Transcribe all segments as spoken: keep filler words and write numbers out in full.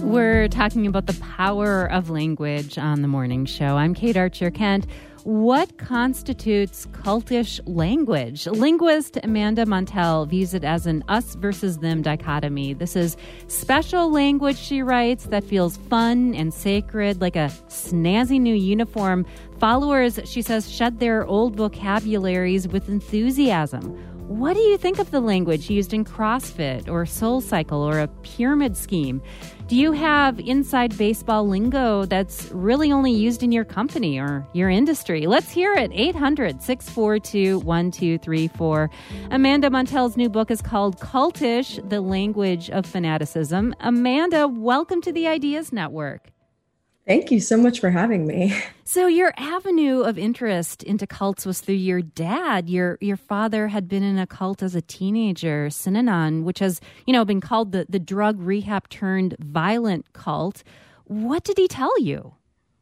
We're talking about the power of language on the morning show. I'm Kate Archer-Kent. What constitutes cultish language? Linguist Amanda Montell views it as an us versus them dichotomy. This is special language, she writes, that feels fun and sacred, like a snazzy new uniform. Followers, she says, shed their old vocabularies with enthusiasm. What do you think of the language used in CrossFit or SoulCycle or a pyramid scheme? Do you have inside baseball lingo that's really only used in your company or your industry? Let's hear it. eight hundred, six four two, one two three four. Amanda Montell's new book is called Cultish, The Language of Fanaticism. Amanda, welcome to the Ideas Network. Thank you so much for having me. So your avenue of interest into cults was through your dad. Your your father had been in a cult as a teenager, Synanon, which has, you know, been called the, the drug rehab turned violent cult. What did he tell you?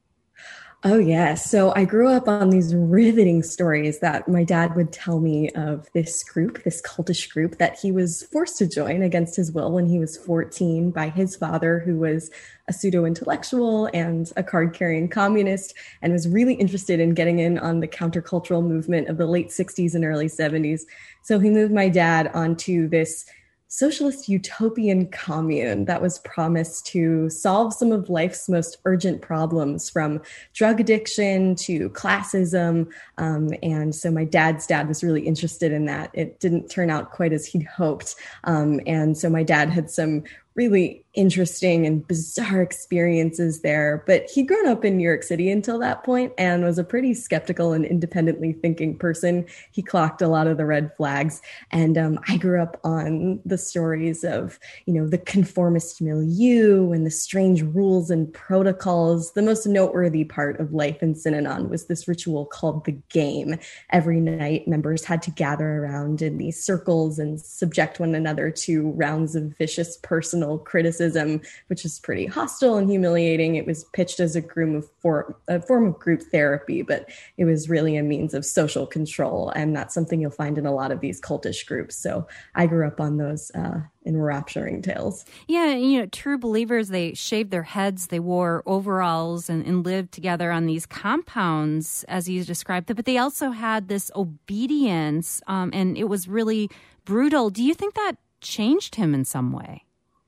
Oh, yes. So I grew up on these riveting stories that my dad would tell me of this group, this cultish group that he was forced to join against his will when he was fourteen by his father, who was a pseudo-intellectual and a card-carrying communist, and was really interested in getting in on the countercultural movement of the late sixties and early seventies. So he moved my dad onto this socialist utopian commune that was promised to solve some of life's most urgent problems, from drug addiction to classism. Um, and so my dad's dad was really interested in that. It didn't turn out quite as he'd hoped. Um, and so my dad had some really interesting and bizarre experiences there. But he'd grown up in New York City until that point and was a pretty skeptical and independently thinking person. He clocked a lot of the red flags. And um, I grew up on the stories of, you know, the conformist milieu and the strange rules and protocols. The most noteworthy part of life in Synanon was this ritual called the game. Every night, members had to gather around in these circles and subject one another to rounds of vicious personal criticism, which is pretty hostile and humiliating. It was pitched as a, groom of for, a form of group therapy, but it was really a means of social control. And that's something you'll find in a lot of these cultish groups. So I grew up on those uh, enrapturing tales. Yeah, you know, true believers, they shaved their heads, they wore overalls and, and lived together on these compounds, as you described it, but they also had this obedience, um, and it was really brutal. Do you think that changed him in some way?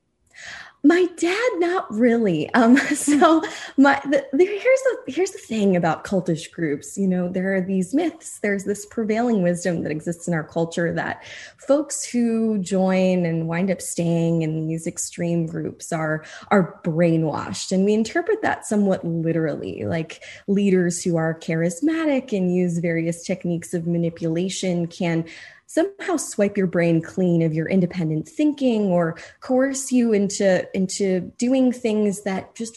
My dad, not really. Um, so my the, the, here's the here's the thing about cultish groups. You know, there are these myths. There's this prevailing wisdom that exists in our culture that folks who join and wind up staying in these extreme groups are are brainwashed, and we interpret that somewhat literally. Like leaders who are charismatic and use various techniques of manipulation can somehow swipe your brain clean of your independent thinking or coerce you into, into doing things that just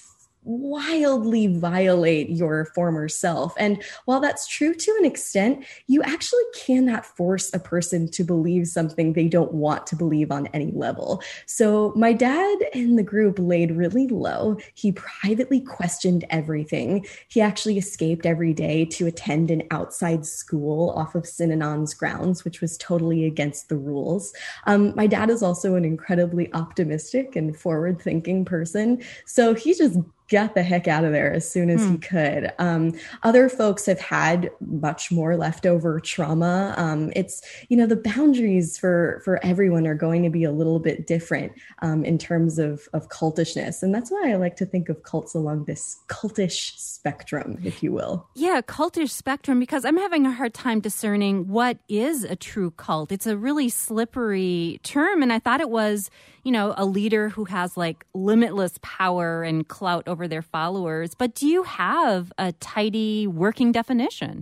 wildly violate your former self. And while that's true to an extent, you actually cannot force a person to believe something they don't want to believe on any level. So my dad and the group laid really low. He privately questioned everything. He actually escaped every day to attend an outside school off of Synanon's grounds, which was totally against the rules. Um, my dad is also an incredibly optimistic and forward-thinking person. So he just got the heck out of there as soon as hmm. he could. Um, other folks have had much more leftover trauma. Um, it's, you know, the boundaries for, for everyone are going to be a little bit different um, in terms of, of cultishness. And that's why I like to think of cults along this cultish spectrum, if you will. Yeah, cultish spectrum, because I'm having a hard time discerning what is a true cult. It's a really slippery term. And I thought it was, you know, a leader who has like limitless power and clout over their followers. But do you have a tidy working definition?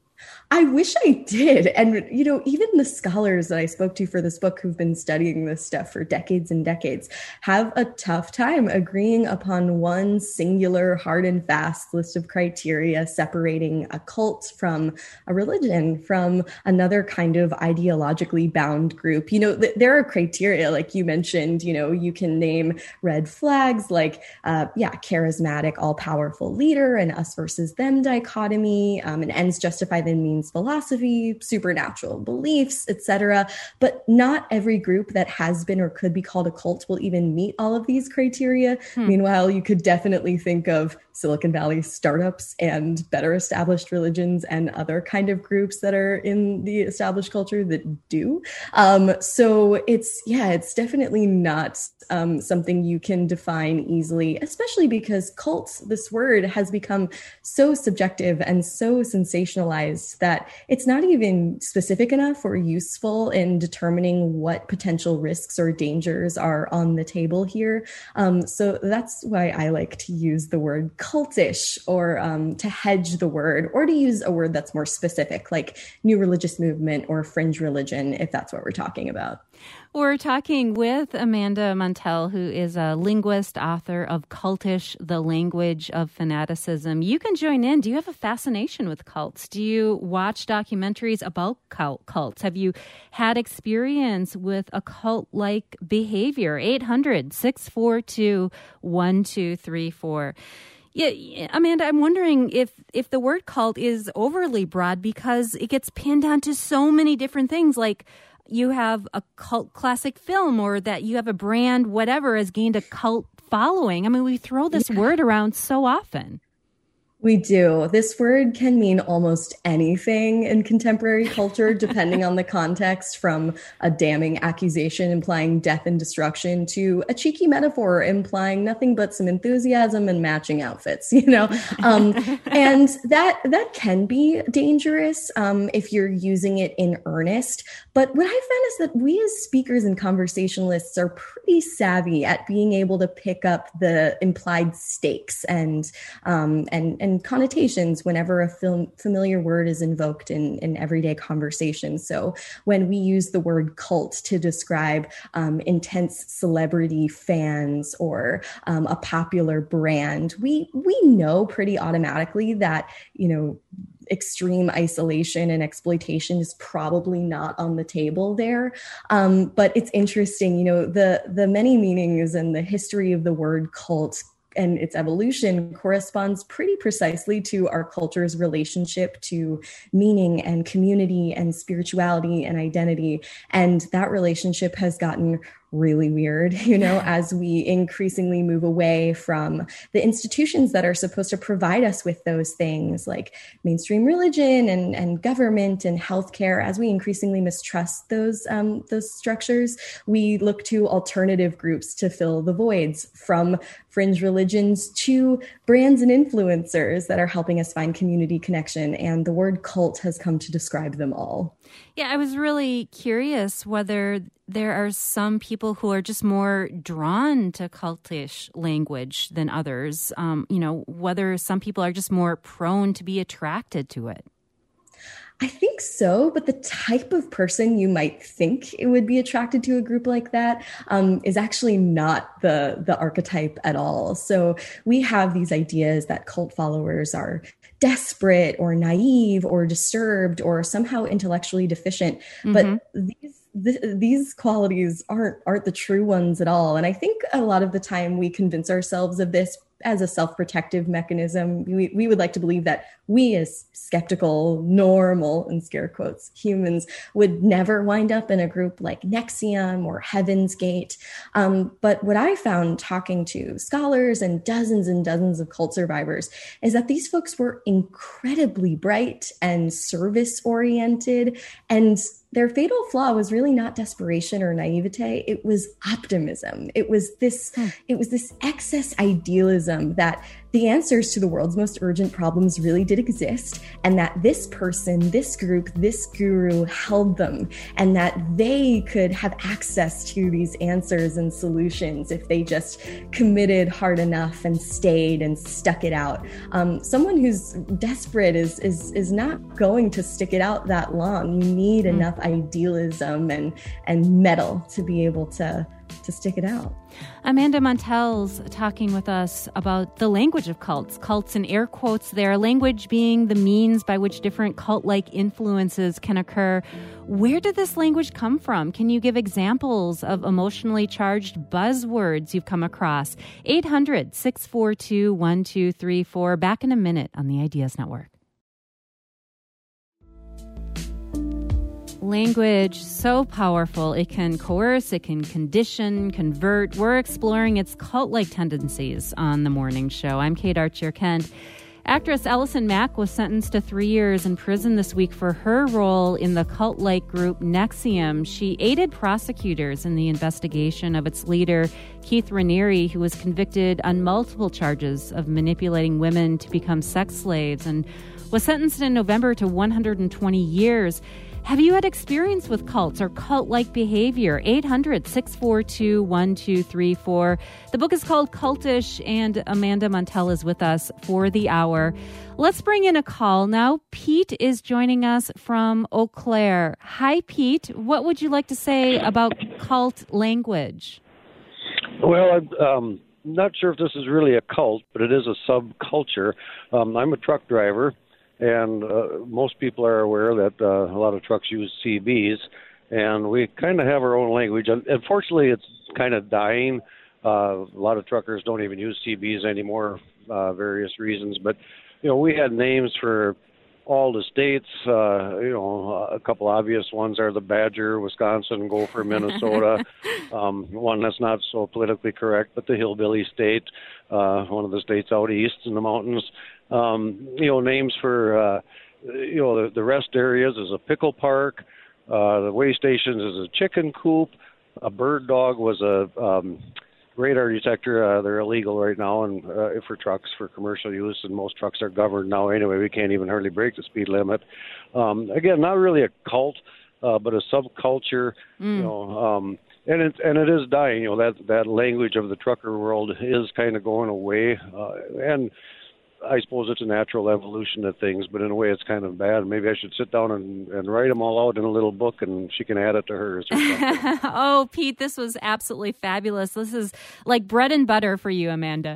I wish I did. And, you know, even the scholars that I spoke to for this book who've been studying this stuff for decades and decades have a tough time agreeing upon one singular hard and fast list of criteria separating a cult from a religion, from another kind of ideologically bound group. You know, th- there are criteria, like you mentioned, you know, you can name red flags like, uh, yeah, charismatic, all-powerful leader, and us versus them dichotomy, um, and ends justify the means means philosophy, supernatural beliefs, et cetera. But not every group that has been or could be called a cult will even meet all of these criteria. Hmm. Meanwhile, you could definitely think of Silicon Valley startups and better established religions and other kind of groups that are in the established culture that do. Um, so it's, yeah, it's definitely not um, something you can define easily, especially because cults, this word, has become so subjective and so sensationalized that it's not even specific enough or useful in determining what potential risks or dangers are on the table here. Um, so that's why I like to use the word cultish, or um, to hedge the word, or to use a word that's more specific, like new religious movement or fringe religion, if that's what we're talking about. We're talking with Amanda Montell, who is a linguist, author of Cultish, The Language of Fanaticism. You can join in. Do you have a fascination with cults? Do you watch documentaries about cult cults? Have you had experience with a cult-like behavior? eight hundred, six four two, one two three four. Yeah, Amanda, I'm wondering if, if the word cult is overly broad because it gets pinned onto so many different things, like you have a cult classic film, or that you have a brand, whatever, has gained a cult following. I mean, we throw this yeah. word around so often. We do. This word can mean almost anything in contemporary culture, depending on the context, from a damning accusation implying death and destruction to a cheeky metaphor implying nothing but some enthusiasm and matching outfits, you know? Um, and that that can be dangerous um, if you're using it in earnest. But what I found is that we as speakers and conversationalists are pretty savvy at being able to pick up the implied stakes and um, and and connotations whenever a film, familiar word is invoked in, in everyday conversation. So when we use the word cult to describe um, intense celebrity fans or um, a popular brand, we we know pretty automatically that, you know, extreme isolation and exploitation is probably not on the table there. Um, but it's interesting, you know, the the many meanings and the history of the word cult and its evolution corresponds pretty precisely to our culture's relationship to meaning and community and spirituality and identity. And that relationship has gotten really weird, you know, as we increasingly move away from the institutions that are supposed to provide us with those things, like mainstream religion and, and government and healthcare. As we increasingly mistrust those um, those structures, we look to alternative groups to fill the voids, from fringe religions to brands and influencers that are helping us find community connection. And the word cult has come to describe them all. Yeah, I was really curious whether there are some people who are just more drawn to cultish language than others. Um, you know, whether some people are just more prone to be attracted to it. I think so, but the type of person you might think it would be attracted to a group like that um, is actually not the, the archetype at all. So we have these ideas that cult followers are desperate or naive or disturbed or somehow intellectually deficient, mm-hmm. but these Th- these qualities aren't aren't the true ones at all. And I think a lot of the time we convince ourselves of this as a self-protective mechanism. We, we would like to believe that we as skeptical, normal, in scare quotes, humans would never wind up in a group like NXIVM or Heaven's Gate. Um, but what I found talking to scholars and dozens and dozens of cult survivors is that these folks were incredibly bright and service-oriented, and their fatal flaw was really not desperation or naivete. It was optimism. It was this, hmm. it was this excess idealism that the answers to the world's most urgent problems really did exist, and that this person, this group, this guru held them, and that they could have access to these answers and solutions if they just committed hard enough and stayed and stuck it out. Um, someone who's desperate is is is not going to stick it out that long. You need mm. enough idealism and and mettle to be able to to stick it out. Amanda Montell's talking with us about the language of cults, cults in air quotes there, language being the means by which different cult-like influences can occur. Where did this language come from? Can you give examples of emotionally charged buzzwords you've come across? eight hundred, six four two, one two three four. Back in a minute on the Ideas Network. Language, so powerful. It can coerce, it can condition, convert. We're exploring its cult-like tendencies on The Morning Show. I'm Kate Archer-Kent. Actress Allison Mack was sentenced to three years in prison this week for her role in the cult-like group N X I V M. She aided prosecutors in the investigation of its leader, Keith Raniere, who was convicted on multiple charges of manipulating women to become sex slaves and was sentenced in November to one hundred twenty years. Have you had experience with cults or cult-like behavior? eight hundred, six four two, one two three four. The book is called Cultish, and Amanda Montell is with us for the hour. Let's bring in a call now. Pete is joining us from Eau Claire. Hi, Pete. What would you like to say about cult language? Well, I'm um, not sure if this is really a cult, but it is a subculture. Um, I'm a truck driver. And uh, most people are aware that uh, a lot of trucks use C Bs, and we kind of have our own language. Unfortunately, it's kind of dying. Uh, a lot of truckers don't even use C Bs anymore, uh, various reasons. But, you know, we had names for all the states. Uh, you know, a couple obvious ones are the Badger, Wisconsin, Gopher, Minnesota. um, one that's not so politically correct, but the Hillbilly State, uh, one of the states out east in the mountains. Um, you know, names for, uh, you know, the, the rest areas is a pickle park. Uh, the way stations is a chicken coop. A bird dog was a um, radar detector. Uh, they're illegal right now and uh, for trucks for commercial use, and most trucks are governed now anyway. We can't even hardly break the speed limit. Um, again, not really a cult, uh, but a subculture. Mm. You know, um, and it and it is dying. You know, that that language of the trucker world is kind of going away, uh, and I suppose it's a natural evolution of things, but in a way it's kind of bad. Maybe I should sit down and, and write them all out in a little book, and she can add it to hers or something. Oh, Pete, this was absolutely fabulous. This is like bread and butter for you, Amanda.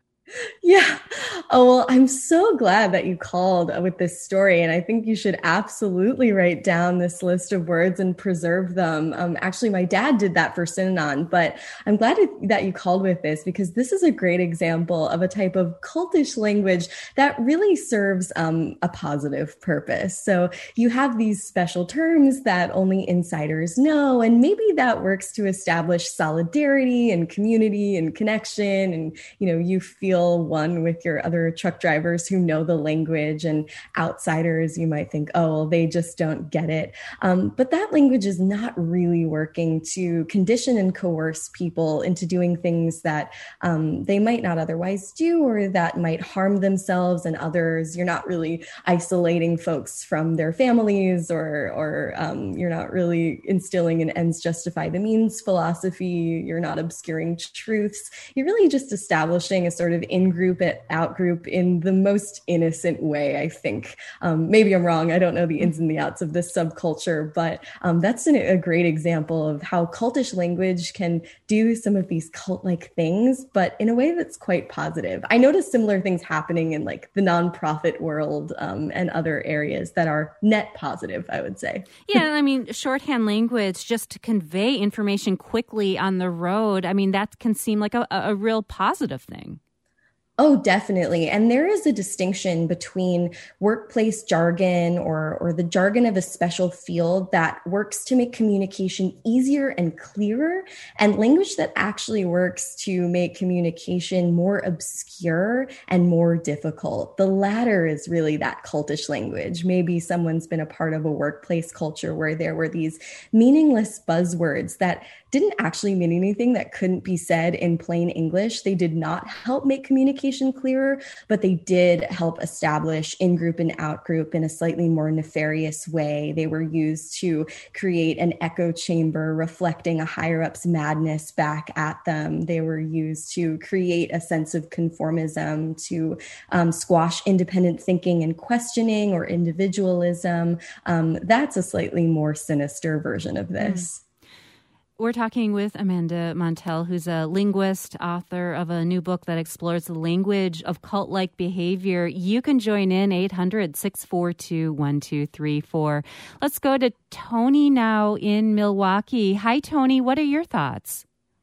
Yeah. Oh, well, I'm so glad that you called with this story. And I think you should absolutely write down this list of words and preserve them. Um, actually, my dad did that for Synanon, but I'm glad that you called with this because this is a great example of a type of cultish language that really serves um, a positive purpose. So you have these special terms that only insiders know, and maybe that works to establish solidarity and community and connection. And, you know, you feel one with your other truck drivers who know the language, and outsiders, you might think, oh, well, they just don't get it. Um, but that language is not really working to condition and coerce people into doing things that um, they might not otherwise do, or that might harm themselves and others. You're not really isolating folks from their families, or, or um, you're not really instilling an ends justify the means philosophy. You're not obscuring truths. You're really just establishing a sort of in-group and out-group in the most innocent way, I think. Um, maybe I'm wrong. I don't know the ins and the outs of this subculture, but um, that's an, a great example of how cultish language can do some of these cult-like things, but in a way that's quite positive. I notice similar things happening in like the nonprofit world um, and other areas that are net positive, I would say. Yeah, I mean, shorthand language just to convey information quickly on the road, I mean, that can seem like a, a real positive thing. Oh, definitely. And there is a distinction between workplace jargon or, or the jargon of a special field that works to make communication easier and clearer, and language that actually works to make communication more obscure and more difficult. The latter is really that cultish language. Maybe someone's been a part of a workplace culture where there were these meaningless buzzwords that didn't actually mean anything, that couldn't be said in plain English. They did not help make communication clearer, but they did help establish in-group and out-group in a slightly more nefarious way. They were used to create an echo chamber reflecting a higher-up's madness back at them. They were used to create a sense of conformism, to um, squash independent thinking and questioning or individualism. Um, that's a slightly more sinister version of this. Mm. We're talking with Amanda Montell, who's a linguist, author of a new book that explores the language of cult-like behavior. You can join in eight hundred, six four two, one two three four. Let's go to Tony now in Milwaukee. Hi, Tony. What are your thoughts?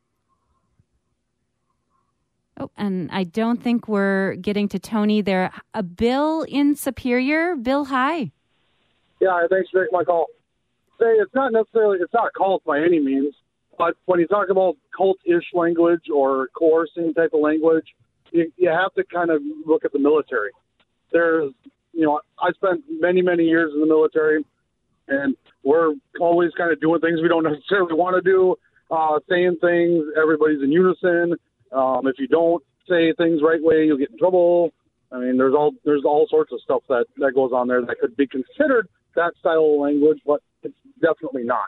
Oh, and I don't think we're getting to Tony there. A Bill in Superior. Bill, hi. Yeah, thanks for taking my call. say it's not necessarily, it's not a cult by any means, but when you talk about cult-ish language or coercing type of language, you, you have to kind of look at the military. There's, you know, I spent many, many years in the military, and we're always kind of doing things we don't necessarily want to do, uh, saying things, everybody's in unison. Um, if you don't say things right way, you'll get in trouble. I mean, there's all there's all sorts of stuff that, that goes on there that could be considered that style of language, but it's definitely not.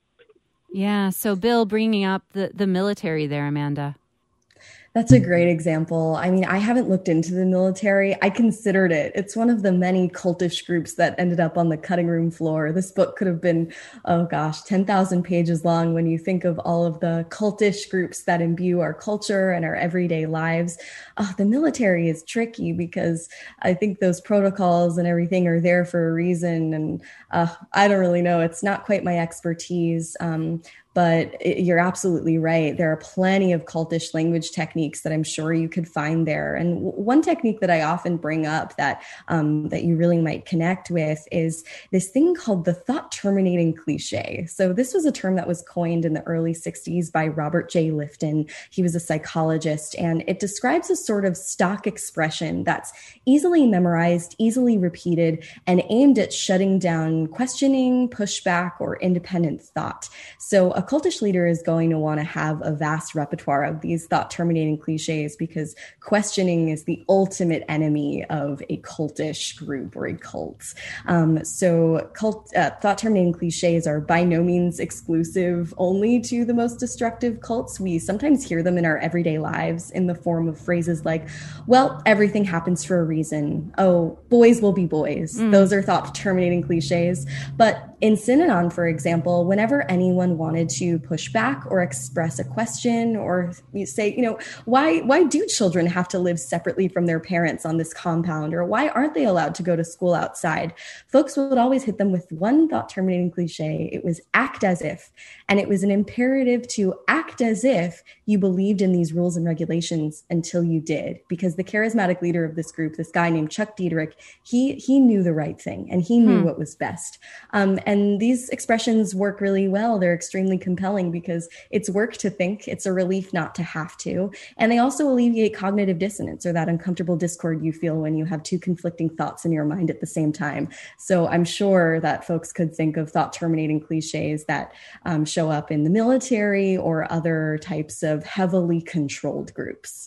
Yeah. So, Bill, bringing up the, the military there, Amanda. That's a great example. I mean, I haven't looked into the military. I considered it. It's one of the many cultish groups that ended up on the cutting room floor. This book could have been, oh gosh, ten thousand pages long when you think of all of the cultish groups that imbue our culture and our everyday lives. Oh, the military is tricky because I think those protocols and everything are there for a reason. And uh, I don't really know. It's not quite my expertise. Um, But it, you're absolutely right. There are plenty of cultish language techniques that I'm sure you could find there. And w- one technique that I often bring up that um, that you really might connect with is this thing called the thought terminating cliche. So this was a term that was coined in the early sixties by Robert J. Lifton. He was a psychologist, and it describes a sort of stock expression that's easily memorized, easily repeated, and aimed at shutting down questioning, pushback, or independent thought. So a cultish leader is going to want to have a vast repertoire of these thought-terminating cliches because questioning is the ultimate enemy of a cultish group or a cult. Um, so cult, uh, thought-terminating cliches are by no means exclusive only to the most destructive cults. We sometimes hear them in our everyday lives in the form of phrases like, well, everything happens for a reason. Oh, boys will be boys. Mm. Those are thought-terminating cliches. But in Synanon, for example, whenever anyone wanted to push back or express a question or you say, you know, why why do children have to live separately from their parents on this compound? Or why aren't they allowed to go to school outside? Folks would always hit them with one thought-terminating cliche. It was act as if. And it was an imperative to act as if you believed in these rules and regulations until you did. Because the charismatic leader of this group, this guy named Chuck Diederich, he he knew the right thing and he knew hmm. what was best. Um, and these expressions work really well. They're extremely compelling because it's work to think. It's a relief not to have to. And they also alleviate cognitive dissonance or that uncomfortable discord you feel when you have two conflicting thoughts in your mind at the same time. So I'm sure that folks could think of thought-terminating cliches that um, show up in the military or other types of heavily controlled groups.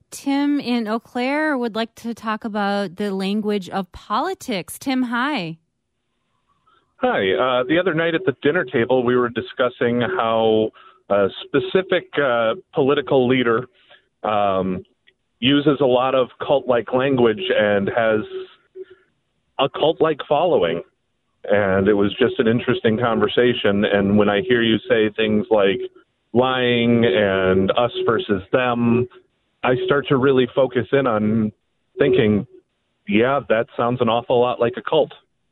Tim in Eau Claire would like to talk about the language of politics. Tim, hi. Hi. Uh, the other night at the dinner table, we were discussing how a specific uh, political leader um, uses a lot of cult-like language and has a cult-like following. And it was just an interesting conversation. And when I hear you say things like lying and us versus them, I start to really focus in on thinking, yeah, that sounds an awful lot like a cult.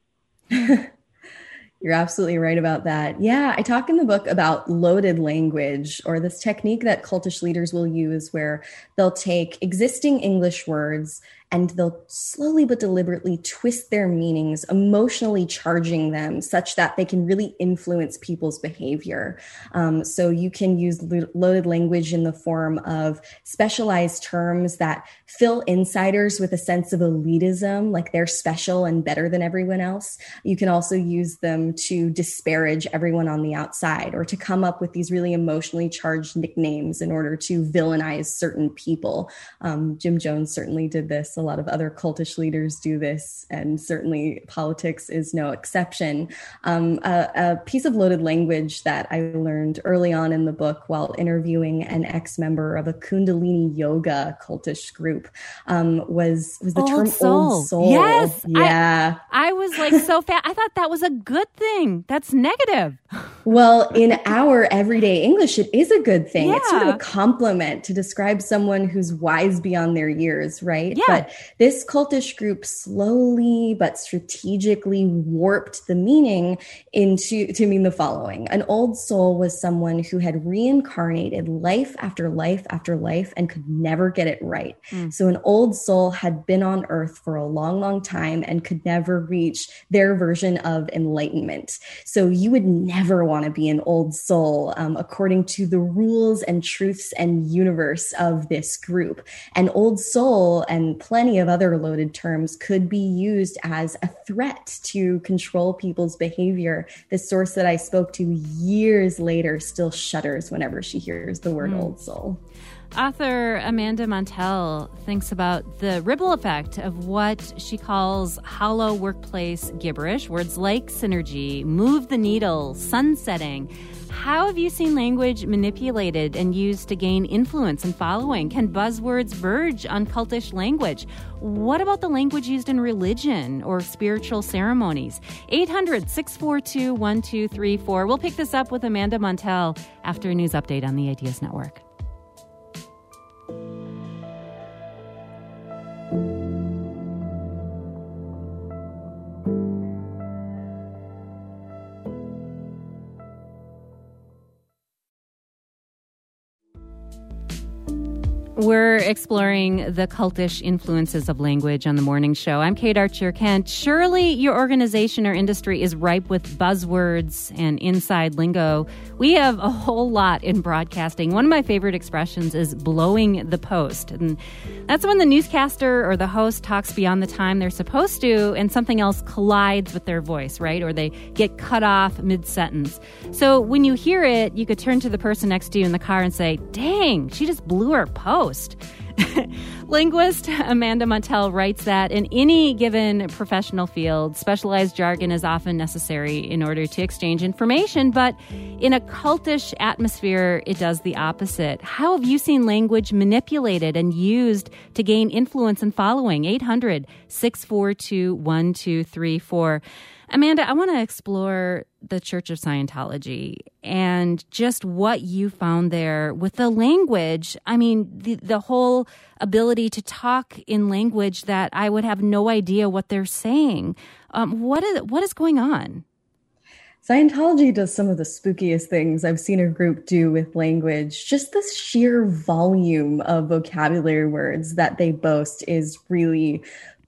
You're absolutely right about that. Yeah, I talk in the book about loaded language, or this technique that cultish leaders will use where they'll take existing English words and they'll slowly but deliberately twist their meanings, emotionally charging them such that they can really influence people's behavior. Um, so you can use lo- loaded language in the form of specialized terms that fill insiders with a sense of elitism, like they're special and better than everyone else. You can also use them to disparage everyone on the outside or to come up with these really emotionally charged nicknames in order to villainize certain people. Um, Jim Jones certainly did this. A lot of other cultish leaders do this, and certainly politics is no exception. Um, a, a piece of loaded language that I learned early on in the book while interviewing an ex-member of a Kundalini yoga cultish group um, was, was the old term soul. old soul. Yes. Yeah. I, I was like so fat. I thought that was a good thing. That's negative. Well, in our everyday English, it is a good thing. Yeah. It's sort of a compliment to describe someone who's wise beyond their years, right? Yeah. But this cultish group slowly but strategically warped the meaning into to mean the following. An old soul was someone who had reincarnated life after life after life and could never get it right. Mm. So an old soul had been on earth for a long, long time and could never reach their version of enlightenment. So you would never want to be an old soul, um, according to the rules and truths and universe of this group. An old soul and plenty of other loaded terms could be used as a threat to control people's behavior. The source that I spoke to years later still shudders whenever she hears the word mm. old soul. Author Amanda Montell thinks about the ripple effect of what she calls hollow workplace gibberish, words like synergy, move the needle, sunsetting. How have you seen language manipulated and used to gain influence and following? Can buzzwords verge on cultish language? What about the language used in religion or spiritual ceremonies? eight hundred, six four two, one two three four. We'll pick this up with Amanda Montell after a news update on the Ideas Network. We're exploring the cultish influences of language on the morning show. I'm Kate Archer-Kent. Surely your organization or industry is ripe with buzzwords and inside lingo. We have a whole lot in broadcasting. One of my favorite expressions is blowing the post. And that's when the newscaster or the host talks beyond the time they're supposed to and something else collides with their voice, right? Or they get cut off mid-sentence. So when you hear it, you could turn to the person next to you in the car and say, dang, she just blew her post. Linguist Amanda Montell writes that in any given professional field, specialized jargon is often necessary in order to exchange information, but in a cultish atmosphere, it does the opposite. How have you seen language manipulated and used to gain influence and following? eight hundred, six four two, one two three four. Amanda, I want to explore the Church of Scientology and just what you found there with the language. I mean, the, the whole ability to talk in language that I would have no idea what they're saying. Um, what is what is going on? Scientology does some of the spookiest things I've seen a group do with language. Just the sheer volume of vocabulary words that they boast is really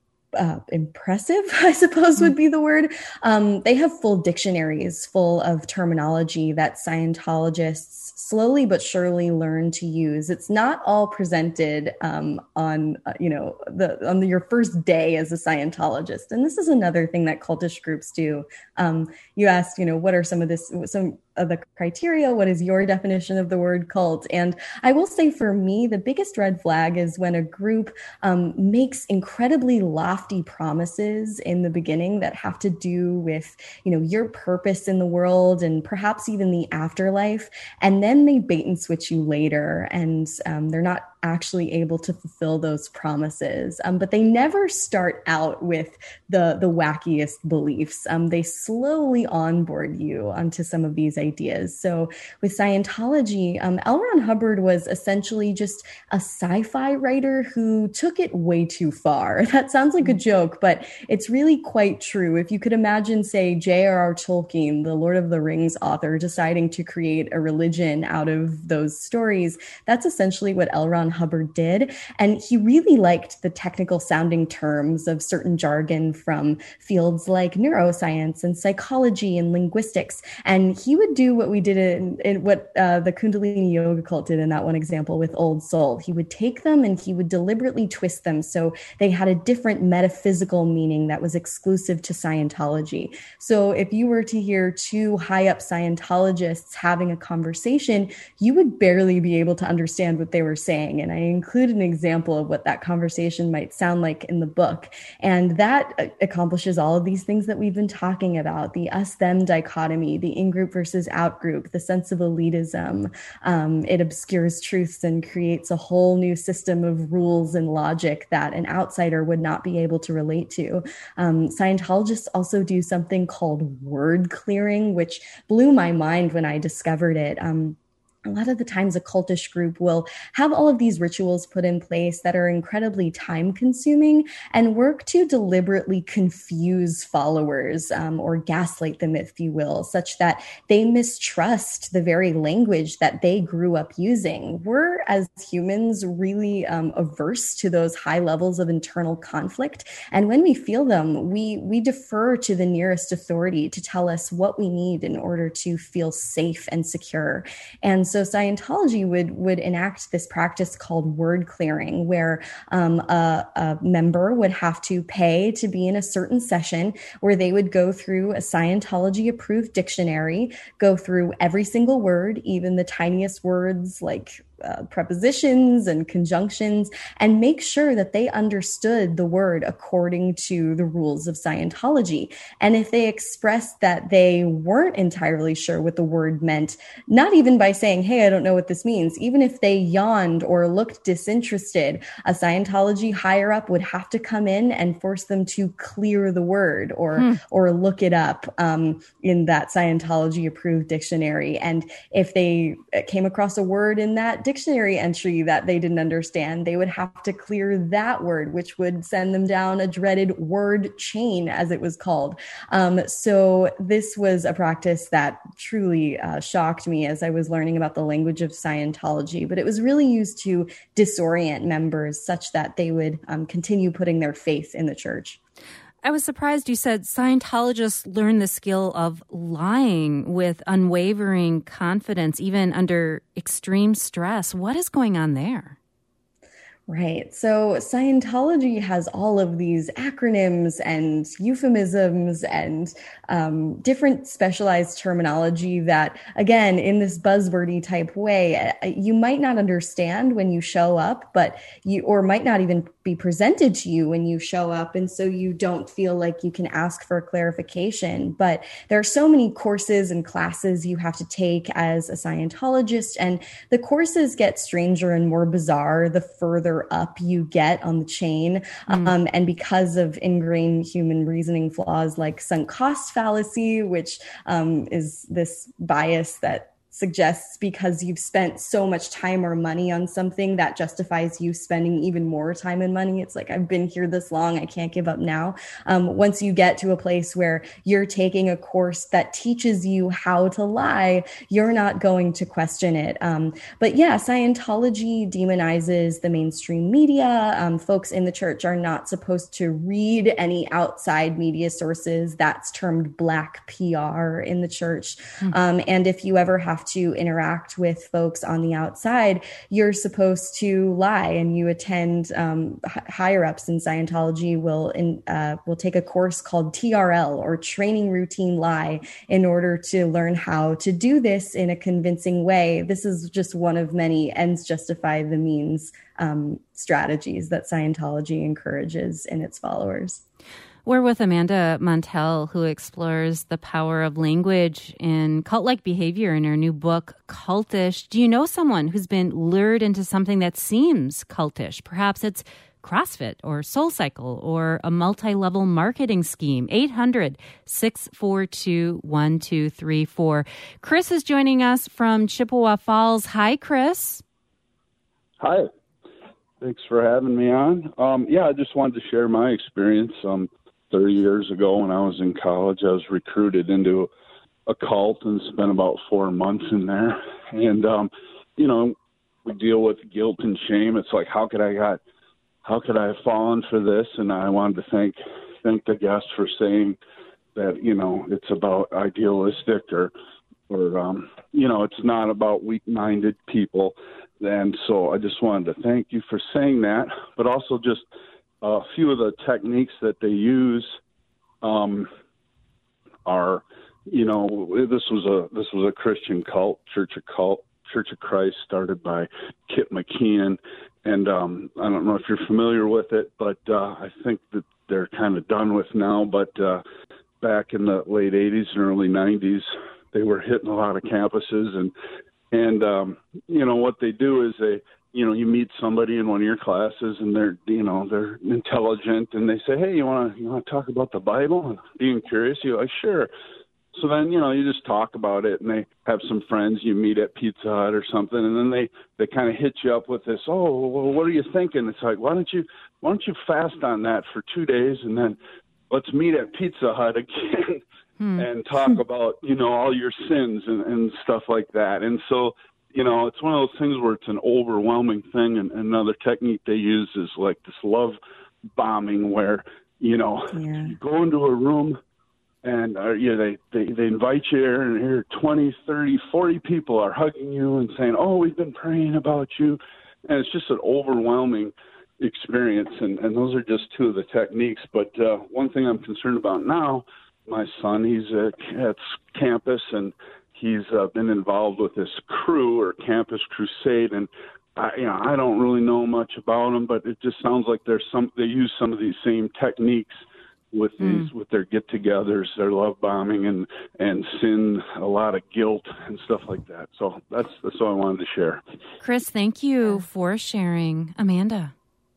Uh, impressive, I suppose would be the word. Um, they have full dictionaries full of terminology that Scientologists slowly but surely learn to use. It's not all presented um, on, uh, you know, the on the, your first day as a Scientologist. And this is another thing that cultish groups do. Um, you asked, you know, what are some of this, some of the criteria? What is your definition of the word cult? And I will say for me, the biggest red flag is when a group um, makes incredibly lofty promises in the beginning that have to do with, you know, your purpose in the world and perhaps even the afterlife. And then they bait and switch you later, and um, they're not actually able to fulfill those promises. Um, but they never start out with the, the wackiest beliefs. Um, they slowly onboard you onto some of these ideas. So with Scientology, um, L. Ron Hubbard was essentially just a sci-fi writer who took it way too far. That sounds like a joke, but it's really quite true. If you could imagine, say, J R R Tolkien, the Lord of the Rings author, deciding to create a religion out of those stories, that's essentially what L. Ron Hubbard did. And he really liked the technical sounding terms of certain jargon from fields like neuroscience and psychology and linguistics. And he would do what we did in, in what uh, the Kundalini yoga cult did in that one example with Old Soul. He would take them and he would deliberately twist them so they had a different metaphysical meaning that was exclusive to Scientology. So if you were to hear two high up Scientologists having a conversation, you would barely be able to understand what they were saying. thing. And I include an example of what that conversation might sound like in the book. And that accomplishes all of these things that we've been talking about, the us-them dichotomy, the in-group versus out-group, the sense of elitism. Um, it obscures truths and creates a whole new system of rules and logic that an outsider would not be able to relate to. Um, Scientologists also do something called word clearing, which blew my mind when I discovered it. Um, A lot of the times a cultish group will have all of these rituals put in place that are incredibly time consuming and work to deliberately confuse followers um, or gaslight them, if you will, such that they mistrust the very language that they grew up using. We're, as humans, really um, averse to those high levels of internal conflict. And when we feel them, we, we defer to the nearest authority to tell us what we need in order to feel safe and secure. And so Scientology would would enact this practice called word clearing, where um, a, a member would have to pay to be in a certain session where they would go through a Scientology approved dictionary, go through every single word, even the tiniest words like Uh, prepositions and conjunctions, and make sure that they understood the word according to the rules of Scientology. And if they expressed that they weren't entirely sure what the word meant, not even by saying, hey, I don't know what this means, even if they yawned or looked disinterested, a Scientology higher up would have to come in and force them to clear the word or, hmm. or look it up um, in that Scientology approved dictionary. And if they came across a word in that dictionary entry that they didn't understand, they would have to clear that word, which would send them down a dreaded word chain, as it was called. Um, so this was a practice that truly uh, shocked me as I was learning about the language of Scientology, but it was really used to disorient members such that they would um, continue putting their faith in the church. I was surprised you said Scientologists learn the skill of lying with unwavering confidence, even under extreme stress. What is going on there? Right. So Scientology has all of these acronyms and euphemisms and um, different specialized terminology that, again, in this buzzwordy type way, you might not understand when you show up, but you, or might not even be presented to you when you show up. And so you don't feel like you can ask for clarification. But there are so many courses and classes you have to take as a Scientologist, and the courses get stranger and more bizarre the further up you get on the chain. Mm. Um, and because of ingrained human reasoning flaws like sunk cost fallacy, which um, is this bias that suggests because you've spent so much time or money on something that justifies you spending even more time and money. It's like, I've been here this long, I can't give up now. Um, once you get to a place where you're taking a course that teaches you how to lie, you're not going to question it. Um, but yeah, Scientology demonizes the mainstream media. Um, folks in the church are not supposed to read any outside media sources. That's termed black P R in the church. Mm-hmm. Um, and if you ever have to interact with folks on the outside, you're supposed to lie, and you attend um, h- higher ups in Scientology will in, uh, will take a course called T R L, or Training Routine Lie, in order to learn how to do this in a convincing way. This is just one of many ends justify the means um, strategies that Scientology encourages in its followers. We're with Amanda Montell, who explores the power of language in cult-like behavior in her new book, Cultish. Do you know someone who's been lured into something that seems cultish? Perhaps it's CrossFit or SoulCycle or a multi-level marketing scheme. eight hundred, six four two, one two three four. Chris is joining us from Chippewa Falls. Hi, Chris. Hi. Thanks for having me on. Um, yeah, I just wanted to share my experience. Um, thirty years ago when I was in college, I was recruited into a cult and spent about four months in there. And, um, you know, we deal with guilt and shame. It's like, how could I got, how could I have fallen for this? And I wanted to thank, thank the guest for saying that, you know, it's about idealistic or, or, um, you know, it's not about weak-minded people. And so I just wanted to thank you for saying that, but also just a few of the techniques that they use um, are, you know, this was a this was a Christian cult, Church of Cult, Church of Christ, started by Kip McKeon, and um, I don't know if you're familiar with it, but uh, I think that they're kind of done with now. But uh, back in the late eighties and early nineties, they were hitting a lot of campuses, and and um, you know what they do is they, you know, you meet somebody in one of your classes, and they're, you know, they're intelligent, and they say, hey, you want to you want to talk about the Bible? And being curious, you're like, sure. So then, you know, you just talk about it, and they have some friends you meet at Pizza Hut or something, and then they, they kind of hit you up with this, oh, well, what are you thinking? It's like, why don't you why don't you fast on that for two days, and then let's meet at Pizza Hut again hmm. and talk about, you know, all your sins and, and stuff like that. And so, you know, it's one of those things where it's an overwhelming thing, and another technique they use is like this love bombing where, you know, yeah. you go into a room, and uh, yeah, they, they, they invite you there, and here twenty, thirty, forty people are hugging you and saying, oh, we've been praying about you. And it's just an overwhelming experience. And, and those are just two of the techniques. But uh, one thing I'm concerned about now, my son, he's uh, at campus, and he's uh, been involved with this crew or campus crusade. And I, you know, I don't really know much about them, but it just sounds like there's some, they use some of these same techniques with these, mm. with their get-togethers, their love bombing, and and sin, a lot of guilt and stuff like that. So that's that's all I wanted to share. Chris, thank you for sharing. Amanda.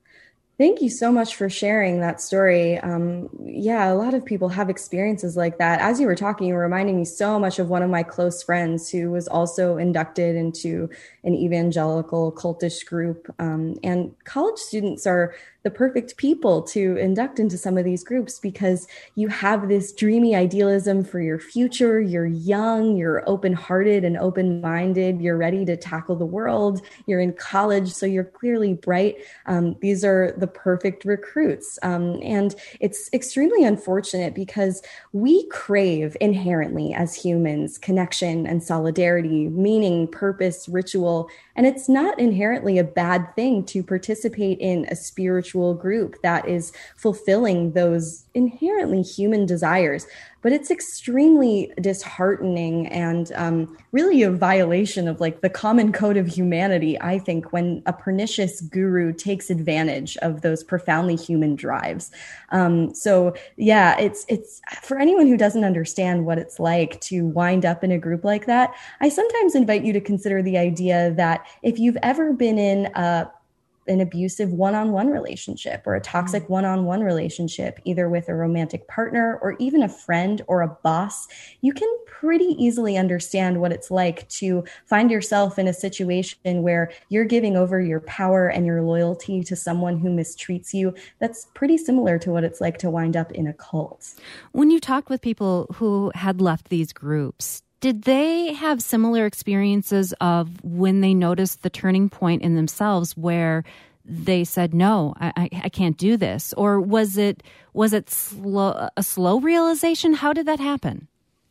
Thank you so much for sharing that story. Um, yeah, a lot of people have experiences like that. As you were talking, you were reminding me so much of one of my close friends who was also inducted into an evangelical cultish group. Um, and college students are the perfect people to induct into some of these groups because you have this dreamy idealism for your future. You're young, you're open-hearted and open-minded. You're ready to tackle the world. You're in college, so you're clearly bright. Um, these are the perfect recruits. Um, and it's extremely unfortunate because we crave inherently as humans connection and solidarity, meaning, purpose, ritual. And it's not inherently a bad thing to participate in a spiritual group that is fulfilling those inherently human desires. But it's extremely disheartening and um, really a violation of like the common code of humanity, I think, when a pernicious guru takes advantage of those profoundly human drives. Um, so yeah, it's it's for anyone who doesn't understand what it's like to wind up in a group like that. I sometimes invite you to consider the idea that if you've ever been in a an abusive one-on-one relationship or a toxic one-on-one relationship, either with a romantic partner or even a friend or a boss, you can pretty easily understand what it's like to find yourself in a situation where you're giving over your power and your loyalty to someone who mistreats you. That's pretty similar to what it's like to wind up in a cult. When you talked with people who had left these groups, did they have similar experiences of when they noticed the turning point in themselves where they said, no, I, I can't do this? Or was it was it slow, a slow realization? How did that happen?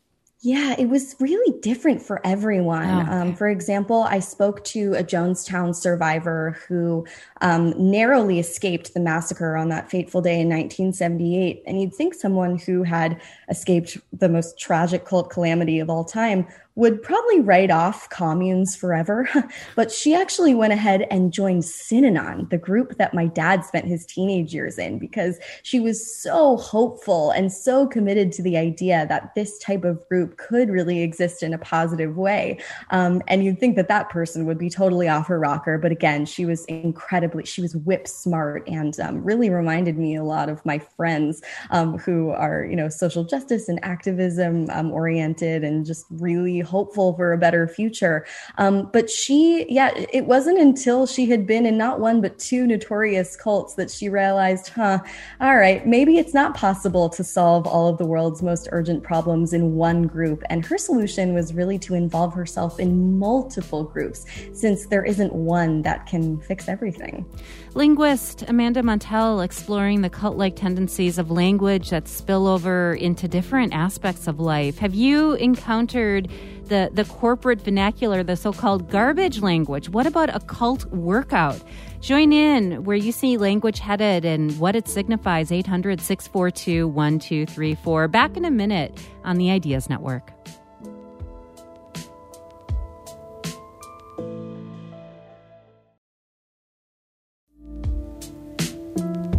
Yeah, it was really different for everyone. Oh, okay. Um, for example, I spoke to a Jonestown survivor who um, narrowly escaped the massacre on that fateful day in nineteen seventy-eight. And you'd think someone who had escaped the most tragic cult calamity of all time would probably write off communes forever. But she actually went ahead and joined Synanon, the group that my dad spent his teenage years in, because she was so hopeful and so committed to the idea that this type of group could really exist in a positive way. Um, and you'd think that that person would be totally off her rocker. But again, she was incredibly, she was whip smart and um, really reminded me a lot of my friends um, who are, you know, social justice and activism um, oriented and just really hopeful for a better future. Um, but she, yeah, it wasn't until she had been in not one, but two notorious cults that she realized, huh, all right, maybe it's not possible to solve all of the world's most urgent problems in one group. And her solution was really to involve herself in multiple groups, since there isn't one that can fix everything. Linguist Amanda Montell exploring the cult-like tendencies of language that spill over into different aspects of life. Have you encountered the, the corporate vernacular, the so-called garbage language? What about a cult workout? Join in where you see language headed and what it signifies. eight hundred, six four two, one two three four. Back in a minute on the Ideas Network.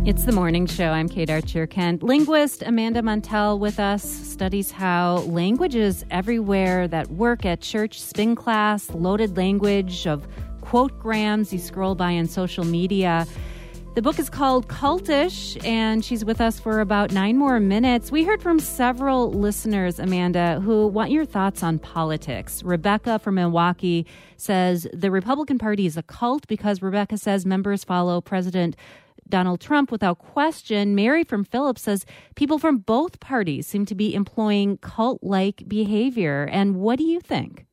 It's the morning show. I'm Kate Archer-Kent. Linguist Amanda Montell with us studies how languages everywhere that work at church, spin class, loaded language of quotegrams you scroll by on social media. The book is called Cultish, and she's with us for about nine more minutes. We heard from several listeners, Amanda, who want your thoughts on politics. Rebecca from Milwaukee says the Republican Party is a cult because Rebecca says members follow President Donald Trump without question. Mary from Phillips says people from both parties seem to be employing cult-like behavior. And what do you think?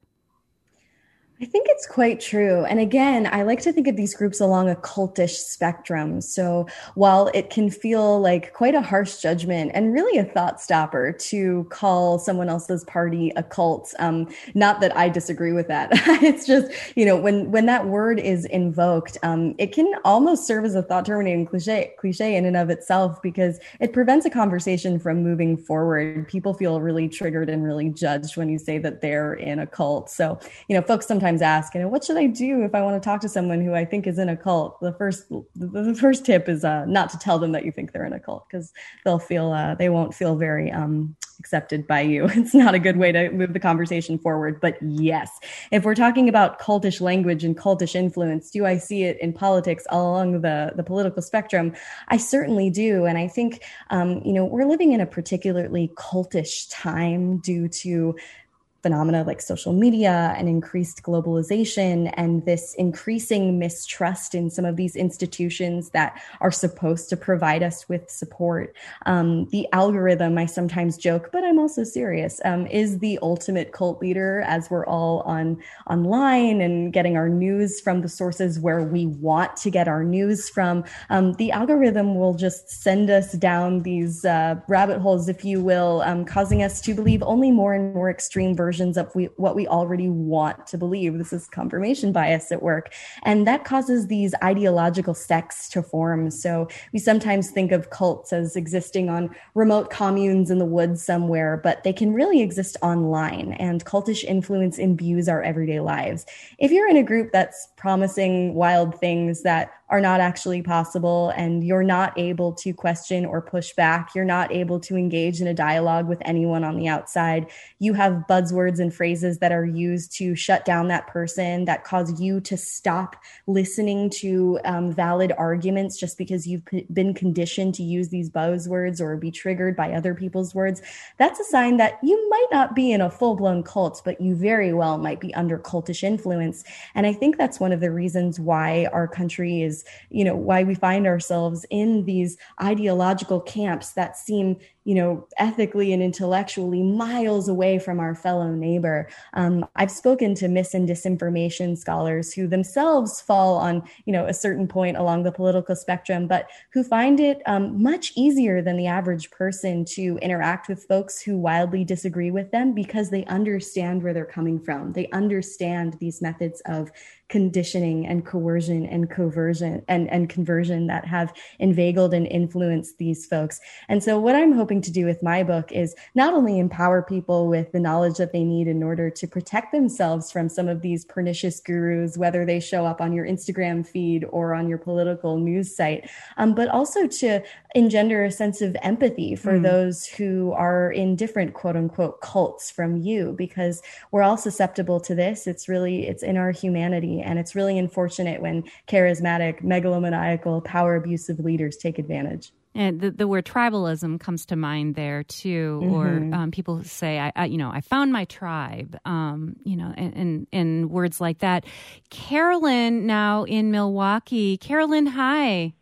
I think it's quite true. And again, I like to think of these groups along a cultish spectrum. So while it can feel like quite a harsh judgment and really a thought stopper to call someone else's party a cult, um, not that I disagree with that. It's just, you know, when, when that word is invoked, um, it can almost serve as a thought terminating cliche, cliche in and of itself, because it prevents a conversation from moving forward. People feel really triggered and really judged when you say that they're in a cult. So, you know, folks sometimes ask, you know, what should I do if I want to talk to someone who I think is in a cult? The first, the first tip is uh, not to tell them that you think they're in a cult, because they'll feel, uh, they won't feel very um, accepted by you. It's not a good way to move the conversation forward. But yes, if we're talking about cultish language and cultish influence, do I see it in politics all along the, the political spectrum? I certainly do. And I think, um, you know, we're living in a particularly cultish time due to phenomena like social media and increased globalization and this increasing mistrust in some of these institutions that are supposed to provide us with support. Um, the algorithm, I sometimes joke, but I'm also serious, um, is the ultimate cult leader as we're all on online and getting our news from the sources where we want to get our news from. Um, the algorithm will just send us down these uh, rabbit holes, if you will, um, causing us to believe only more and more extreme versions versions of we, what we already want to believe. This is confirmation bias at work. And that causes these ideological sects to form. So we sometimes think of cults as existing on remote communes in the woods somewhere, but they can really exist online. And cultish influence imbues our everyday lives. If you're in a group that's promising wild things that are not actually possible, and you're not able to question or push back, you're not able to engage in a dialogue with anyone on the outside, you have buzzwords and phrases that are used to shut down that person, that cause you to stop listening to um, valid arguments just because you've p- been conditioned to use these buzzwords or be triggered by other people's words. That's a sign that you might not be in a full-blown cult, but you very well might be under cultish influence. And I think that's one of the reasons why our country is, you know, why we find ourselves in these ideological camps that seem, you know, ethically and intellectually miles away from our fellow neighbor. Um, I've spoken to mis and disinformation scholars who themselves fall on, you know, a certain point along the political spectrum, but who find it um, much easier than the average person to interact with folks who wildly disagree with them because they understand where they're coming from. They understand these methods of conditioning and coercion and coercion and, and conversion that have inveigled and influenced these folks. And so what I'm hoping to do with my book is not only empower people with the knowledge that they need in order to protect themselves from some of these pernicious gurus, whether they show up on your Instagram feed or on your political news site, um, but also to engender a sense of empathy for mm. those who are in different quote unquote cults from you, because we're all susceptible to this. It's really, it's in our humanity. And it's really unfortunate when charismatic, megalomaniacal, power abusive leaders take advantage. And the, the word tribalism comes to mind there too, mm-hmm. or um, people who say, I, I, you know, I found my tribe, um, you know, and, and, and words like that. Carolyn, now in Milwaukee. Carolyn, hi.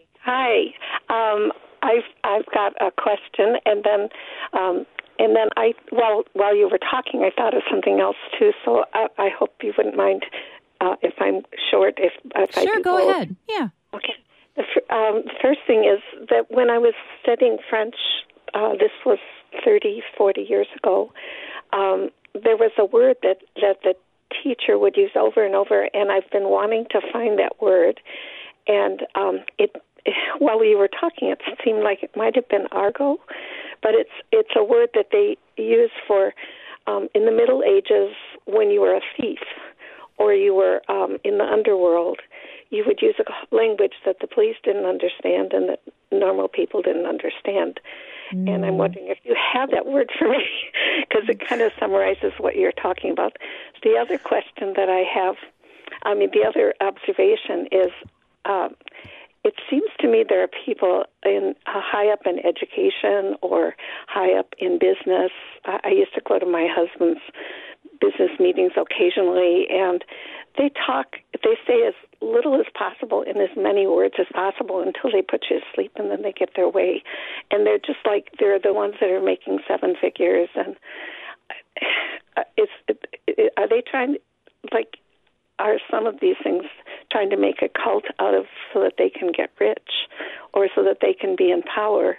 Hi. Um, I've I've got a question, and then um, and then I while while you were talking, I thought of something else too. So I, I hope you wouldn't mind uh, if I'm short. If, if sure, I do go both. ahead. Yeah. Okay. The um, first thing is that when I was studying French, uh, this was thirty, forty years ago, um, there was a word that, that the teacher would use over and over, and I've been wanting to find that word. And um, it, while you were talking, it seemed like it might have been argot, but it's it's a word that they use for um, in the Middle Ages when you were a thief or you were um, in the underworld. You would use a language that the police didn't understand and that normal people didn't understand. Mm. And I'm wondering if you have that word for me, because it kind of summarizes what you're talking about. The other question that I have, I mean, the other observation is, uh, it seems to me there are people in uh, high up in education or high up in business. I, I used to go to my husband's business meetings occasionally, and they talk, they say as little as possible in as many words as possible until they put you to sleep, and then they get their way. And they're just like, they're the ones that are making seven figures. And it's, it, it, are they trying, like, are some of these things trying to make a cult out of so that they can get rich or so that they can be in power,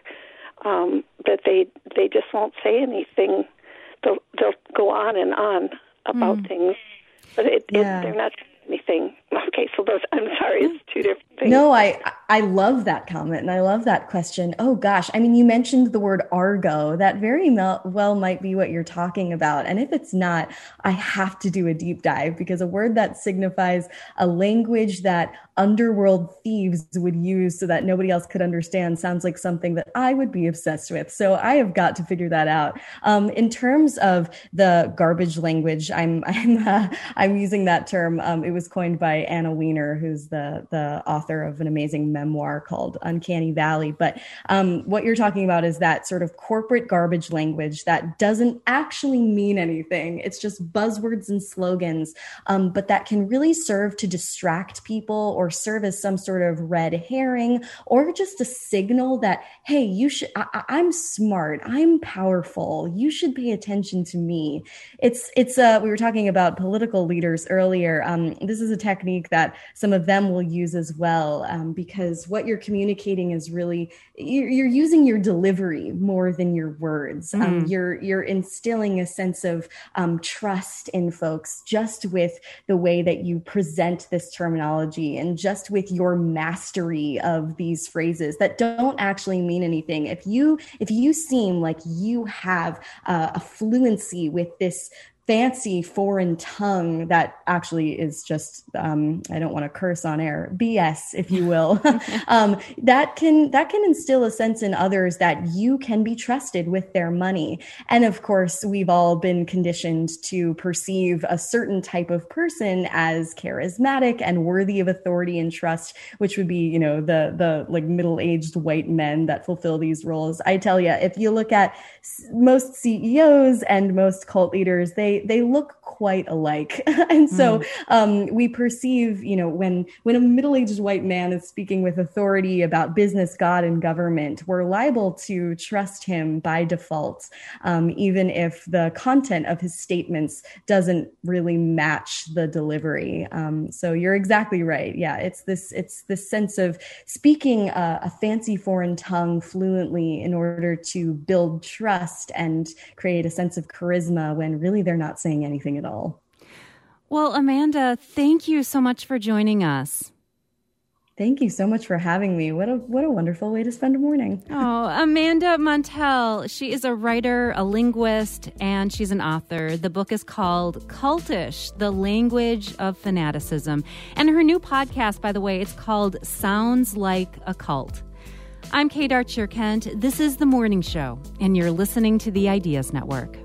um, that they they just won't say anything? They'll, they'll go on and on about mm. things, but it, yeah. it, they're not saying anything. Okay, so those, I'm sorry, it's two different things. No, I I love that comment, and I love that question. Oh, gosh. I mean, you mentioned the word argot. That very well might be what you're talking about. And if it's not, I have to do a deep dive, because a word that signifies a language that underworld thieves would use so that nobody else could understand sounds like something that I would be obsessed with. So I have got to figure that out. Um, in terms of the garbage language, I'm I'm uh, I'm using that term. Um, it was coined by Anna Wiener, who's the the author of an amazing memoir called Uncanny Valley. But um, what you're talking about is that sort of corporate garbage language that doesn't actually mean anything. It's just buzzwords and slogans, um, but that can really serve to distract people or serve as some sort of red herring, or just a signal that, hey, you should, I, I'm smart, I'm powerful, you should pay attention to me. It's, it's, uh, we were talking about political leaders earlier. Um, this is a technique that some of them will use as well, um, because what you're communicating is really, you're, you're using your delivery more than your words. Mm. Um, you're, you're instilling a sense of um, trust in folks just with the way that you present this terminology, and just with your mastery of these phrases that don't actually mean anything. If you if you seem like you have uh, a fluency with this fancy foreign tongue that actually is just, um, I don't want to curse on air, B S, if you will, um, that can that can instill a sense in others that you can be trusted with their money. And of course, we've all been conditioned to perceive a certain type of person as charismatic and worthy of authority and trust, which would be, you know, the the like middle-aged white men that fulfill these roles. I tell you, if you look at most C E Os and most cult leaders, they they look quite alike. And so mm. um, we perceive, you know, when when a middle-aged white man is speaking with authority about business, God, and government, we're liable to trust him by default, um, even if the content of his statements doesn't really match the delivery. Um, so you're exactly right. Yeah, it's this it's this sense of speaking a, a fancy foreign tongue fluently in order to build trust and create a sense of charisma when really they're not saying anything at all. Well, Amanda, thank you so much for joining us. Thank you so much for having me. What a what a wonderful way to spend a morning. Oh, Amanda Montell. She is a writer, a linguist, and she's an author. The book is called Cultish, The Language of Fanaticism. And her new podcast, by the way, it's called Sounds Like a Cult. I'm Kate Archer Kent. This is The Morning Show, and you're listening to the Ideas Network.